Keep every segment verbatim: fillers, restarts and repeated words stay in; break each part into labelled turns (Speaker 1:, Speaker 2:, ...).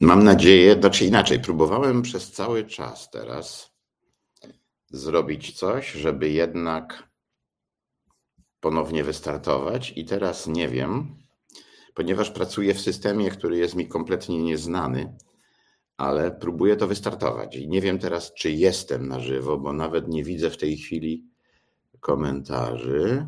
Speaker 1: Mam nadzieję, znaczy inaczej, próbowałem przez cały czas teraz zrobić coś, żeby jednak ponownie wystartować i teraz nie wiem, ponieważ pracuję w systemie, który jest mi kompletnie nieznany, ale próbuję to wystartować i nie wiem teraz, czy jestem na żywo, bo nawet nie widzę w tej chwili komentarzy.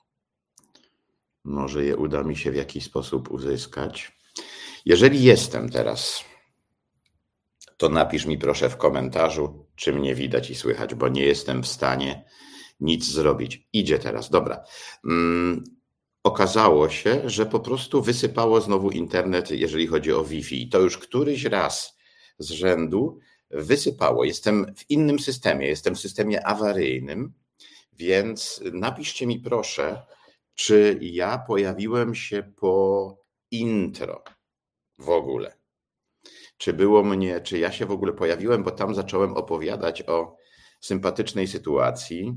Speaker 1: Może je uda mi się w jakiś sposób uzyskać. Jeżeli jestem teraz, to napisz mi proszę w komentarzu, czy mnie widać i słychać, bo nie jestem w stanie nic zrobić. Idzie teraz, dobra. Hmm, okazało się, że po prostu wysypało znowu internet, jeżeli chodzi o Wi-Fi. I to już któryś raz z rzędu wysypało. Jestem w innym systemie, jestem w systemie awaryjnym, więc napiszcie mi proszę, czy ja pojawiłem się po intro w ogóle. Czy było mnie, czy ja się w ogóle pojawiłem, bo tam zacząłem opowiadać o sympatycznej sytuacji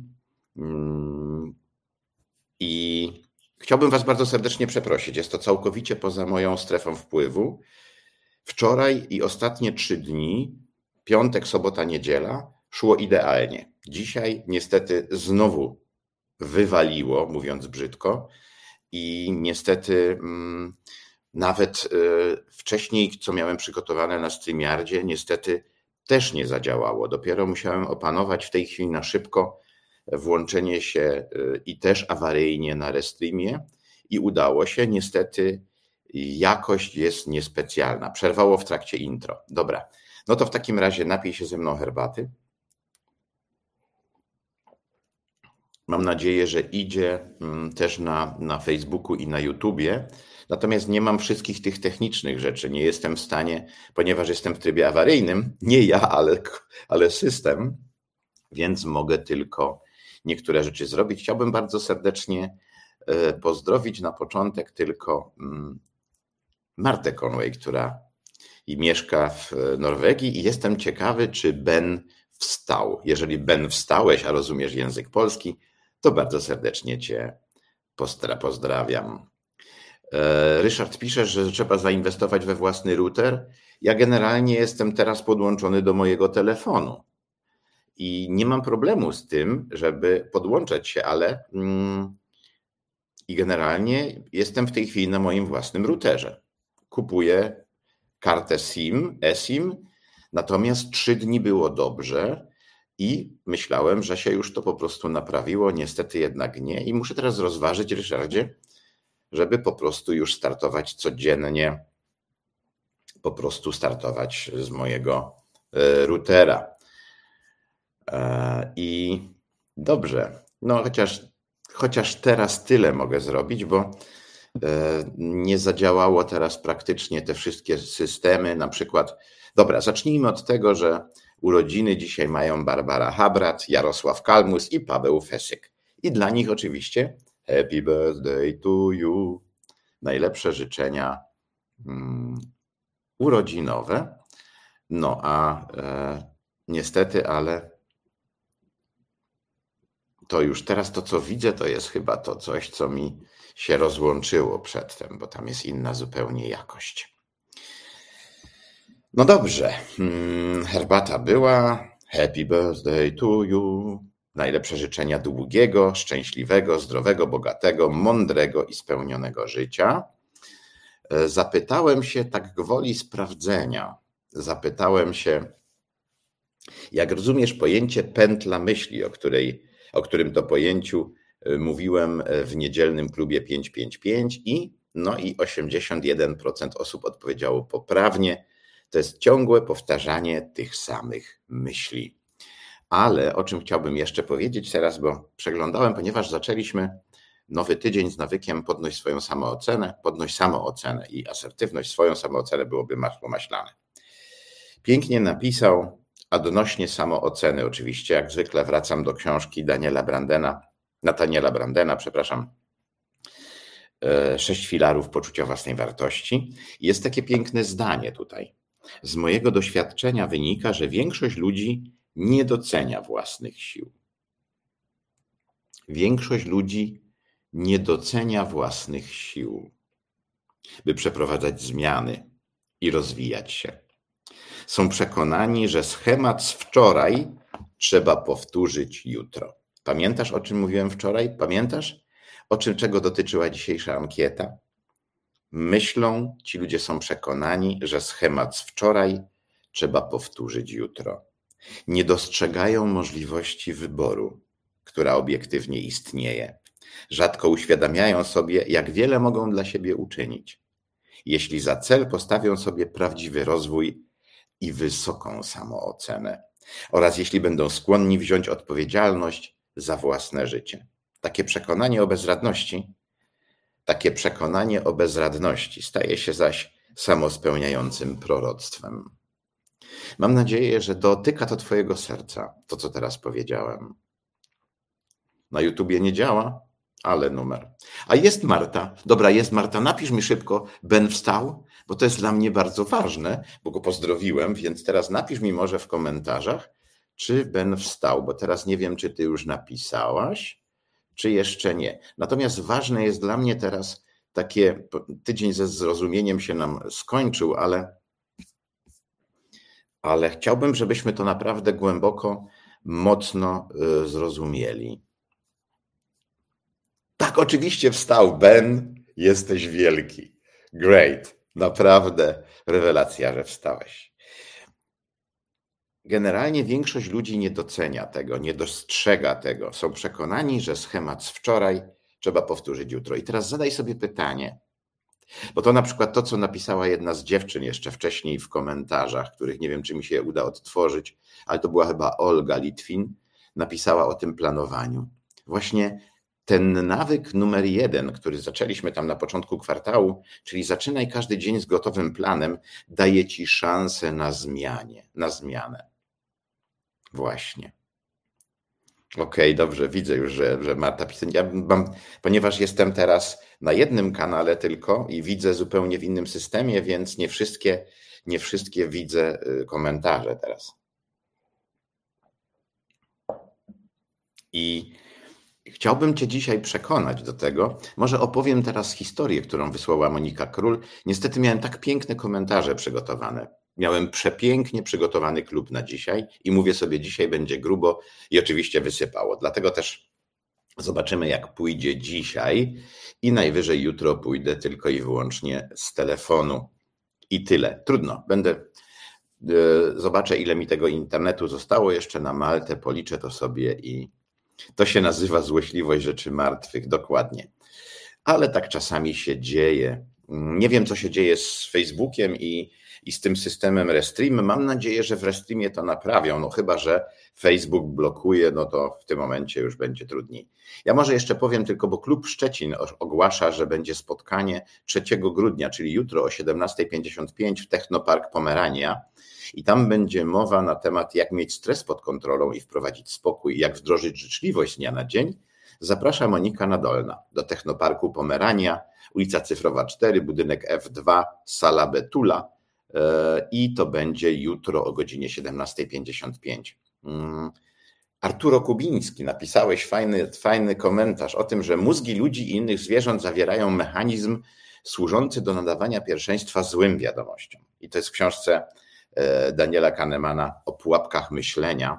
Speaker 1: i chciałbym Was bardzo serdecznie przeprosić. Jest to całkowicie poza moją strefą wpływu. Wczoraj i ostatnie trzy dni, piątek, sobota, niedziela, szło idealnie. Dzisiaj niestety znowu wywaliło, mówiąc brzydko, i niestety mm, nawet y, wcześniej, co miałem przygotowane na StreamYardzie, niestety też nie zadziałało. Dopiero musiałem opanować w tej chwili na szybko włączenie się y, i też awaryjnie na Restreamie i udało się. Niestety jakość jest niespecjalna. Przerwało w trakcie intro. Dobra, no to w takim razie napij się ze mną herbaty. Mam nadzieję, że idzie też na, na Facebooku i na YouTubie. Natomiast nie mam wszystkich tych technicznych rzeczy. Nie jestem w stanie, ponieważ jestem w trybie awaryjnym, nie ja, ale, ale system, więc mogę tylko niektóre rzeczy zrobić. Chciałbym bardzo serdecznie pozdrowić na początek tylko Martę Conway, która i mieszka w Norwegii i jestem ciekawy, czy Ben wstał. Jeżeli Ben wstałeś, a rozumiesz język polski, to bardzo serdecznie Cię pozdrawiam. Ryszard pisze, że trzeba zainwestować we własny router. Ja generalnie jestem teraz podłączony do mojego telefonu i nie mam problemu z tym, żeby podłączać się, ale mm, i generalnie jestem w tej chwili na moim własnym routerze. Kupuję kartę SIM, eSIM, natomiast trzy dni było dobrze i myślałem, że się już to po prostu naprawiło, niestety jednak nie i muszę teraz rozważyć, Ryszardzie, żeby po prostu już startować codziennie, po prostu startować z mojego routera. I dobrze, no chociaż, chociaż teraz tyle mogę zrobić, bo nie zadziałało teraz praktycznie te wszystkie systemy, na przykład, dobra, zacznijmy od tego, że urodziny dzisiaj mają Barbara Habrat, Jarosław Kalmus i Paweł Fesyk. I dla nich oczywiście happy birthday to you. Najlepsze życzenia um, urodzinowe. No a e, niestety, ale to już teraz to, co widzę, to jest chyba to coś, co mi się rozłączyło przedtem, bo tam jest inna zupełnie jakość. No dobrze, herbata była, happy birthday to you, najlepsze życzenia długiego, szczęśliwego, zdrowego, bogatego, mądrego i spełnionego życia. Zapytałem się tak gwoli sprawdzenia, zapytałem się, jak rozumiesz pojęcie pętla myśli, o, której, o którym to pojęciu mówiłem w niedzielnym klubie pięć pięć pięć i no i osiemdziesiąt jeden procent osób odpowiedziało poprawnie. To jest ciągłe powtarzanie tych samych myśli. Ale o czym chciałbym jeszcze powiedzieć teraz, bo przeglądałem, ponieważ zaczęliśmy nowy tydzień z nawykiem podnoś swoją samoocenę, podnoś samoocenę i asertywność, swoją samoocenę byłoby masło maślane. Pięknie napisał, a odnośnie samooceny oczywiście, jak zwykle wracam do książki Daniela Brandena, Nathaniela Brandena, przepraszam, Sześć filarów poczucia własnej wartości. Jest takie piękne zdanie tutaj. Z mojego doświadczenia wynika, że większość ludzi nie docenia własnych sił. Większość ludzi nie docenia własnych sił, by przeprowadzać zmiany i rozwijać się. Są przekonani, że schemat z wczoraj trzeba powtórzyć jutro. Pamiętasz, o czym mówiłem wczoraj? Pamiętasz, o czym, czego dotyczyła dzisiejsza ankieta? Myślą, ci ludzie są przekonani, że schemat z wczoraj trzeba powtórzyć jutro. Nie dostrzegają możliwości wyboru, która obiektywnie istnieje. Rzadko uświadamiają sobie, jak wiele mogą dla siebie uczynić, jeśli za cel postawią sobie prawdziwy rozwój i wysoką samoocenę, oraz jeśli będą skłonni wziąć odpowiedzialność za własne życie. Takie przekonanie o bezradności, takie przekonanie o bezradności staje się zaś samospełniającym proroctwem. Mam nadzieję, że dotyka to twojego serca, to co teraz powiedziałem. Na YouTubie nie działa, ale numer. A jest Marta. Dobra, jest Marta. Napisz mi szybko, Ben wstał, bo to jest dla mnie bardzo ważne, bo go pozdrowiłem, więc teraz napisz mi może w komentarzach, czy Ben wstał, bo teraz nie wiem, czy ty już napisałaś, czy jeszcze nie. Natomiast ważne jest dla mnie teraz takie, tydzień ze zrozumieniem się nam skończył, ale, ale chciałbym, żebyśmy to naprawdę głęboko, mocno zrozumieli. Tak, oczywiście wstał. Ben, jesteś wielki. Great. Naprawdę rewelacja, że wstałeś. Generalnie większość ludzi nie docenia tego, nie dostrzega tego. Są przekonani, że schemat z wczoraj trzeba powtórzyć jutro. I teraz zadaj sobie pytanie, bo to na przykład to, co napisała jedna z dziewczyn jeszcze wcześniej w komentarzach, których nie wiem, czy mi się uda odtworzyć, ale to była chyba Olga Litwin, napisała o tym planowaniu. Właśnie ten nawyk numer jeden, który zaczęliśmy tam na początku kwartału, czyli zaczynaj każdy dzień z gotowym planem, daje ci szansę na zmianie, na zmianę. Właśnie. Okej, okay, dobrze, widzę już, że, że Marta pisze. Ja mam, ponieważ jestem teraz na jednym kanale tylko i widzę zupełnie w innym systemie, więc nie wszystkie, nie wszystkie widzę komentarze teraz. I chciałbym cię dzisiaj przekonać do tego. Może opowiem teraz historię, którą wysłała Monika Król. Niestety miałem tak piękne komentarze przygotowane. Miałem przepięknie przygotowany klub na dzisiaj i mówię sobie, dzisiaj będzie grubo i oczywiście wysypało. Dlatego też zobaczymy, jak pójdzie dzisiaj i najwyżej jutro pójdę tylko i wyłącznie z telefonu. I tyle. Trudno. Będę, zobaczę, ile mi tego internetu zostało jeszcze na Maltę, policzę to sobie i to się nazywa złośliwość rzeczy martwych, dokładnie. Ale tak czasami się dzieje. Nie wiem, co się dzieje z Facebookiem i, i z tym systemem Restream. Mam nadzieję, że w Restreamie to naprawią, no chyba że Facebook blokuje, no to w tym momencie już będzie trudniej. Ja może jeszcze powiem tylko, bo Klub Szczecin ogłasza, że będzie spotkanie trzeciego grudnia, czyli jutro o siedemnasta pięćdziesiąt pięć w Technopark Pomerania. I tam będzie mowa na temat, jak mieć stres pod kontrolą i wprowadzić spokój, jak wdrożyć życzliwość z dnia na dzień. Zaprasza Monika Nadolna do Technoparku Pomerania, ulica Cyfrowa cztery, budynek F dwa, sala Betula i to będzie jutro o godzinie siedemnasta pięćdziesiąt pięć. Arturo Kubiński, napisałeś fajny, fajny komentarz o tym, że mózgi ludzi i innych zwierząt zawierają mechanizm służący do nadawania pierwszeństwa złym wiadomościom. I to jest w książce Daniela Kahnemana o pułapkach myślenia.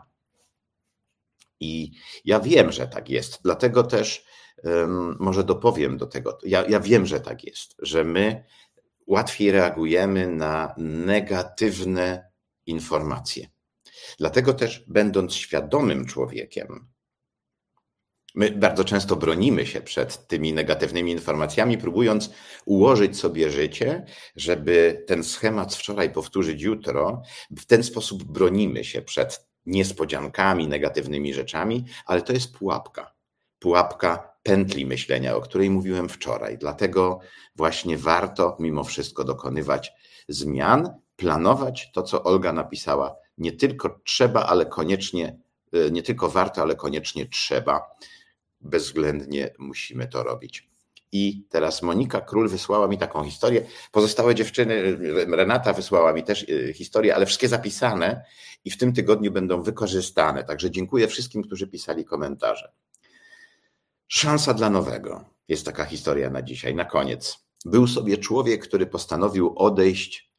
Speaker 1: I ja wiem, że tak jest, dlatego też um, może dopowiem do tego. Ja, ja wiem, że tak jest, że my łatwiej reagujemy na negatywne informacje. Dlatego też, będąc świadomym człowiekiem, my bardzo często bronimy się przed tymi negatywnymi informacjami, próbując ułożyć sobie życie, żeby ten schemat z wczoraj powtórzyć jutro. W ten sposób bronimy się przed niespodziankami, negatywnymi rzeczami, ale to jest pułapka. Pułapka pętli myślenia, o której mówiłem wczoraj. Dlatego właśnie warto mimo wszystko dokonywać zmian, planować to, co Olga napisała. Nie tylko trzeba, ale koniecznie, nie tylko warto, ale koniecznie trzeba. Bezwzględnie musimy to robić. I teraz Monika Król wysłała mi taką historię. Pozostałe dziewczyny, Renata wysłała mi też historię, ale wszystkie zapisane i w tym tygodniu będą wykorzystane. Także dziękuję wszystkim, którzy pisali komentarze. Szansa dla nowego. Jest taka historia na dzisiaj, na koniec. Był sobie człowiek, który postanowił odejść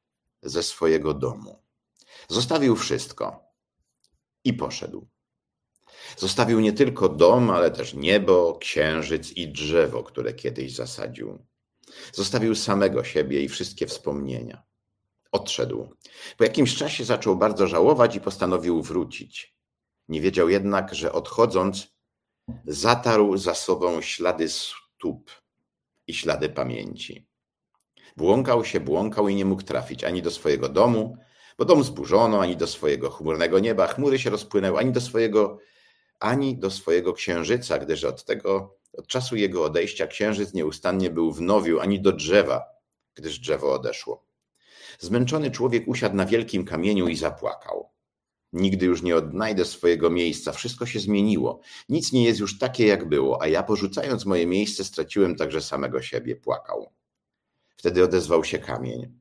Speaker 1: ze swojego domu. Zostawił wszystko i poszedł. Zostawił nie tylko dom, ale też niebo, księżyc i drzewo, które kiedyś zasadził. Zostawił samego siebie i wszystkie wspomnienia. Odszedł. Po jakimś czasie zaczął bardzo żałować i postanowił wrócić. Nie wiedział jednak, że odchodząc zatarł za sobą ślady stóp i ślady pamięci. Błąkał się, błąkał i nie mógł trafić ani do swojego domu, bo dom zburzono, ani do swojego chmurnego nieba. Chmury się rozpłynęły, ani do swojego, ani do swojego księżyca, gdyż od tego, od czasu jego odejścia księżyc nieustannie był w nowiu, ani do drzewa, gdyż drzewo odeszło. Zmęczony człowiek usiadł na wielkim kamieniu i zapłakał. Nigdy już nie odnajdę swojego miejsca, wszystko się zmieniło. Nic nie jest już takie, jak było, a ja porzucając moje miejsce straciłem także samego siebie, płakał. Wtedy odezwał się kamień.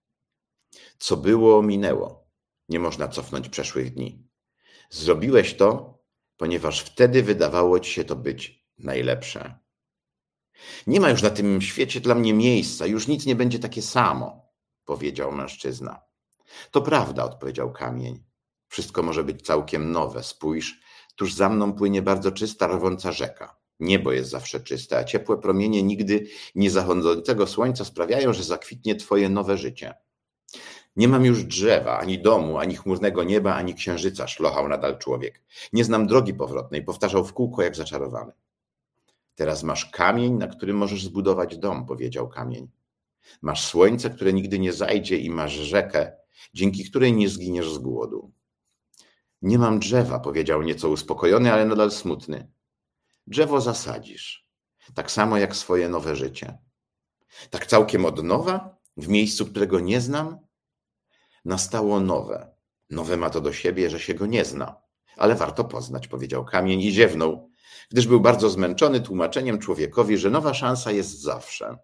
Speaker 1: Co było, minęło. Nie można cofnąć przeszłych dni. Zrobiłeś to, ponieważ wtedy wydawało ci się to być najlepsze. Nie ma już na tym świecie dla mnie miejsca, już nic nie będzie takie samo, powiedział mężczyzna. To prawda, odpowiedział kamień. Wszystko może być całkiem nowe. Spójrz, tuż za mną płynie bardzo czysta, rwąca rzeka. Niebo jest zawsze czyste, a ciepłe promienie nigdy nie zachodzącego słońca sprawiają, że zakwitnie twoje nowe życie. Nie mam już drzewa, ani domu, ani chmurnego nieba, ani księżyca, szlochał nadal człowiek. Nie znam drogi powrotnej, powtarzał w kółko jak zaczarowany. Teraz masz kamień, na którym możesz zbudować dom, powiedział kamień. Masz słońce, które nigdy nie zajdzie i masz rzekę, dzięki której nie zginiesz z głodu. Nie mam drzewa, powiedział nieco uspokojony, ale nadal smutny. Drzewo zasadzisz, tak samo jak swoje nowe życie. Tak całkiem od nowa, w miejscu, którego nie znam? Nastało nowe. Nowe ma to do siebie, że się go nie zna. Ale warto poznać, powiedział kamień i ziewnął, gdyż był bardzo zmęczony tłumaczeniem człowiekowi, że nowa szansa jest zawsze.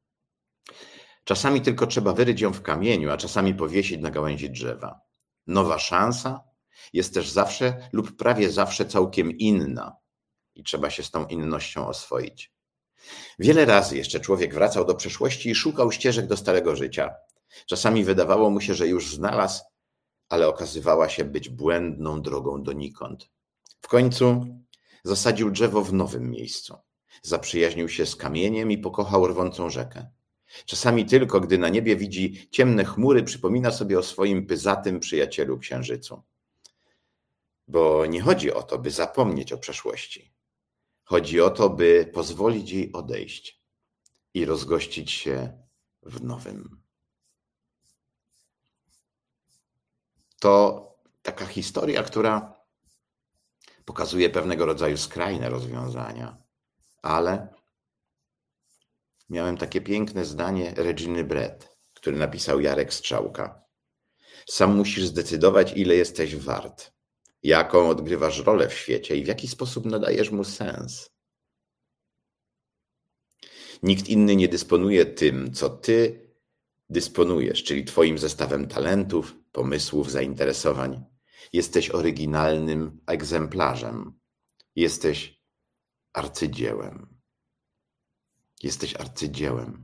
Speaker 1: Czasami tylko trzeba wyryć ją w kamieniu, a czasami powiesić na gałęzi drzewa. Nowa szansa jest też zawsze lub prawie zawsze całkiem inna i trzeba się z tą innością oswoić. Wiele razy jeszcze człowiek wracał do przeszłości i szukał ścieżek do starego życia. Czasami wydawało mu się, że już znalazł, ale okazywała się być błędną drogą donikąd. W końcu zasadził drzewo w nowym miejscu. Zaprzyjaźnił się z kamieniem i pokochał rwącą rzekę. Czasami tylko, gdy na niebie widzi ciemne chmury, przypomina sobie o swoim pyzatym przyjacielu księżycu. Bo nie chodzi o to, by zapomnieć o przeszłości. Chodzi o to, by pozwolić jej odejść i rozgościć się w nowym. To taka historia, która pokazuje pewnego rodzaju skrajne rozwiązania, ale miałem takie piękne zdanie Reginy Brett, który napisał Jarek Strzałka. Sam musisz zdecydować, ile jesteś wart, jaką odgrywasz rolę w świecie i w jaki sposób nadajesz mu sens. Nikt inny nie dysponuje tym, co ty dysponujesz, czyli twoim zestawem talentów, pomysłów, zainteresowań. Jesteś oryginalnym egzemplarzem. Jesteś arcydziełem. Jesteś arcydziełem.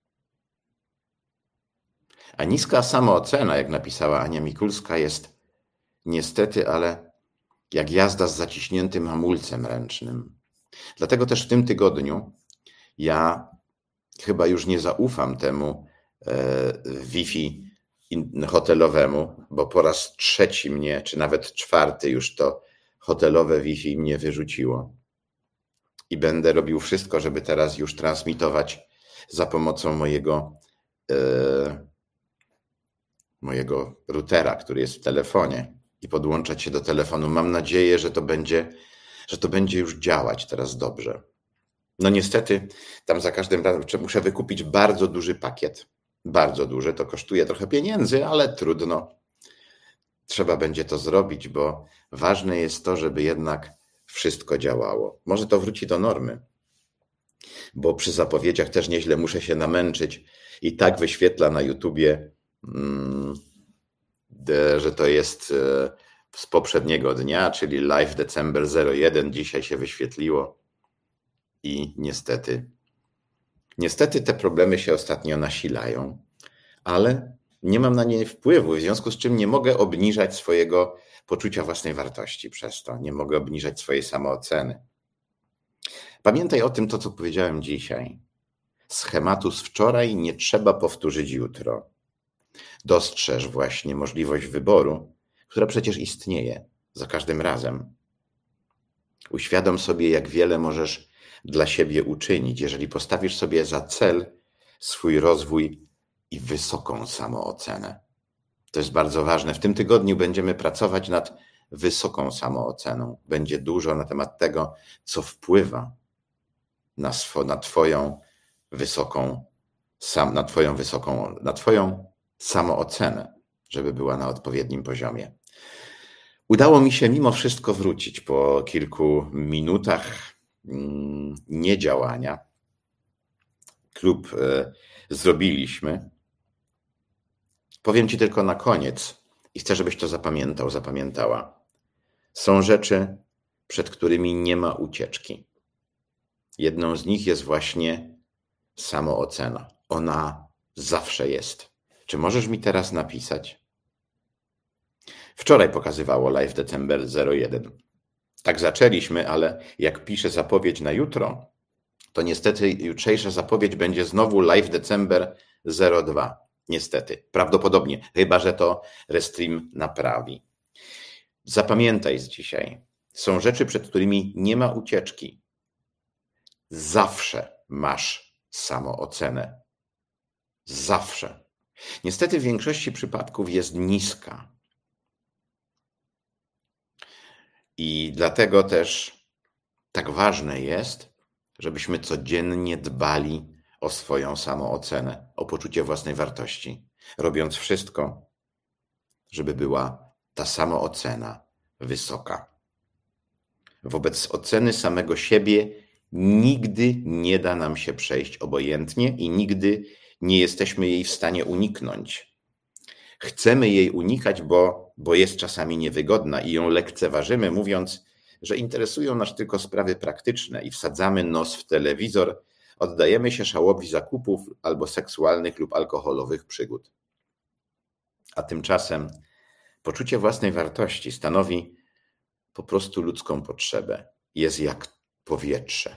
Speaker 1: A niska samoocena, jak napisała Ania Mikulska, jest niestety, ale jak jazda z zaciśniętym hamulcem ręcznym. Dlatego też w tym tygodniu ja chyba już nie zaufam temu e, Wi-Fi hotelowemu, bo po raz trzeci mnie, czy nawet czwarty już to hotelowe Wi-Fi mnie wyrzuciło. I będę robił wszystko, żeby teraz już transmitować za pomocą mojego, e, mojego routera, który jest w telefonie i podłączać się do telefonu. Mam nadzieję, że to będzie, że to będzie już działać teraz dobrze. No niestety tam za każdym razem muszę wykupić bardzo duży pakiet. Bardzo duży, to kosztuje trochę pieniędzy, ale trudno. Trzeba będzie to zrobić, bo ważne jest to, żeby jednak wszystko działało. Może to wróci do normy, bo przy zapowiedziach też nieźle muszę się namęczyć i tak wyświetla na YouTubie, że to jest z poprzedniego dnia, czyli live December zero jeden, dzisiaj się wyświetliło i niestety, niestety te problemy się ostatnio nasilają, ale nie mam na nie wpływu, w związku z czym nie mogę obniżać swojego poczucia własnej wartości przez to, nie mogę obniżać swojej samooceny. Pamiętaj o tym, to co powiedziałem dzisiaj. Schematu z wczoraj nie trzeba powtórzyć jutro. Dostrzeż właśnie możliwość wyboru, która przecież istnieje za każdym razem. Uświadom sobie, jak wiele możesz dla siebie uczynić, jeżeli postawisz sobie za cel swój rozwój i wysoką samoocenę. To jest bardzo ważne. W tym tygodniu będziemy pracować nad wysoką samooceną. Będzie dużo na temat tego, co wpływa na, swo, na twoją wysoką, sam, na twoją wysoką, na twoją samoocenę, żeby była na odpowiednim poziomie. Udało mi się mimo wszystko wrócić po kilku minutach niedziałania. Klub zrobiliśmy. Powiem ci tylko na koniec i chcę, żebyś to zapamiętał, zapamiętała. Są rzeczy, przed którymi nie ma ucieczki. Jedną z nich jest właśnie samoocena. Ona zawsze jest. Czy możesz mi teraz napisać? Wczoraj pokazywało Live December zero jeden. Tak zaczęliśmy, ale jak piszę zapowiedź na jutro, to niestety jutrzejsza zapowiedź będzie znowu Live December zero dwa. Niestety, prawdopodobnie, chyba że to Restream naprawi. Zapamiętaj z dzisiaj, są rzeczy, przed którymi nie ma ucieczki. Zawsze masz samoocenę. Zawsze. Niestety w większości przypadków jest niska. I dlatego też tak ważne jest, żebyśmy codziennie dbali o swoją samoocenę, o poczucie własnej wartości, robiąc wszystko, żeby była ta samoocena wysoka. Wobec oceny samego siebie nigdy nie da nam się przejść obojętnie i nigdy nie jesteśmy jej w stanie uniknąć. Chcemy jej unikać, bo, bo jest czasami niewygodna i ją lekceważymy, mówiąc, że interesują nas tylko sprawy praktyczne i wsadzamy nos w telewizor, oddajemy się żałobi zakupów albo seksualnych lub alkoholowych przygód. A tymczasem poczucie własnej wartości stanowi po prostu ludzką potrzebę. Jest jak powietrze.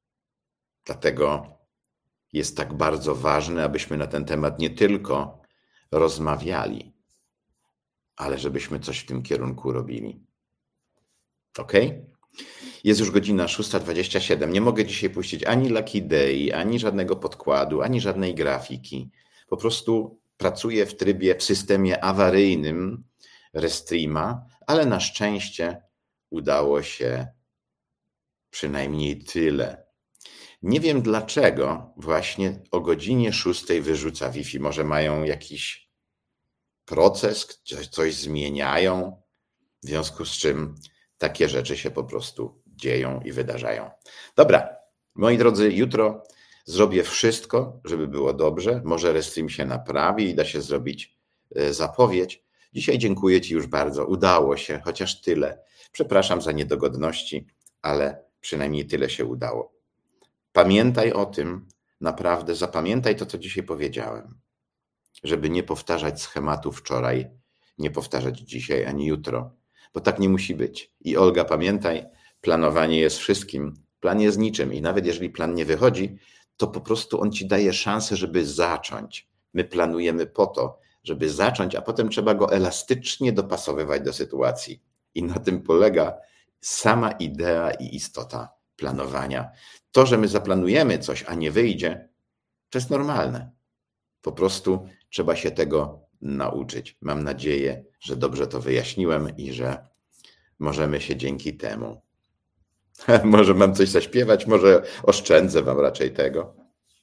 Speaker 1: Dlatego jest tak bardzo ważne, abyśmy na ten temat nie tylko rozmawiali, ale żebyśmy coś w tym kierunku robili. Ok? Jest już godzina szósta dwadzieścia siedem. Nie mogę dzisiaj puścić ani Lucky Day, ani żadnego podkładu, ani żadnej grafiki. Po prostu pracuję w trybie, w systemie awaryjnym Restreama, ale na szczęście udało się przynajmniej tyle. Nie wiem dlaczego właśnie o godzinie szóstej wyrzuca Wi-Fi. Może mają jakiś proces, coś zmieniają, w związku z czym takie rzeczy się po prostu dzieją i wydarzają. Dobra, moi drodzy, jutro zrobię wszystko, żeby było dobrze. Może Restream się naprawi i da się zrobić zapowiedź. Dzisiaj dziękuję Ci już bardzo. Udało się, chociaż tyle. Przepraszam za niedogodności, ale przynajmniej tyle się udało. Pamiętaj o tym, naprawdę zapamiętaj to, co dzisiaj powiedziałem, żeby nie powtarzać schematu wczoraj, nie powtarzać dzisiaj ani jutro, bo tak nie musi być. I Olga, pamiętaj, planowanie jest wszystkim, plan jest niczym i nawet jeżeli plan nie wychodzi, to po prostu on Ci daje szansę, żeby zacząć. My planujemy po to, żeby zacząć, a potem trzeba go elastycznie dopasowywać do sytuacji. I na tym polega sama idea i istota planowania. To, że my zaplanujemy coś, a nie wyjdzie, to jest normalne. Po prostu trzeba się tego nauczyć. Mam nadzieję, że dobrze to wyjaśniłem i że możemy się dzięki temu. Może mam coś zaśpiewać, może oszczędzę wam raczej tego.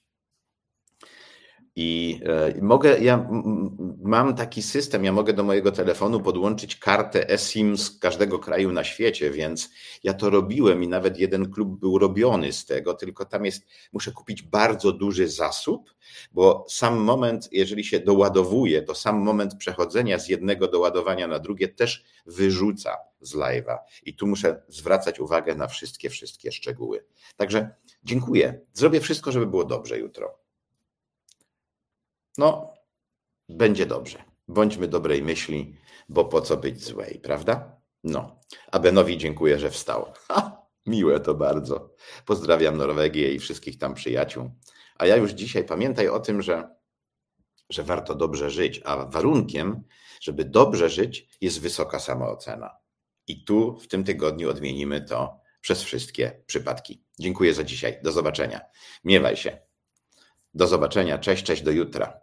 Speaker 1: I mogę, ja mam taki system, ja mogę do mojego telefonu podłączyć kartę eSIM z każdego kraju na świecie, więc ja to robiłem i nawet jeden klub był robiony z tego, tylko tam jest, muszę kupić bardzo duży zasób, bo sam moment, jeżeli się doładowuje, to sam moment przechodzenia z jednego doładowania na drugie też wyrzuca z live'a i tu muszę zwracać uwagę na wszystkie, wszystkie szczegóły. Także dziękuję, zrobię wszystko, żeby było dobrze jutro. No, będzie dobrze. Bądźmy dobrej myśli, bo po co być złej, prawda? No, a Benowi dziękuję, że wstał. Ha, miłe to bardzo. Pozdrawiam Norwegię i wszystkich tam przyjaciół. A ja już dzisiaj pamiętaj o tym, że, że warto dobrze żyć, a warunkiem, żeby dobrze żyć, jest wysoka samoocena. I tu w tym tygodniu odmienimy to przez wszystkie przypadki. Dziękuję za dzisiaj. Do zobaczenia. Miewaj się. Do zobaczenia. Cześć, cześć, do jutra.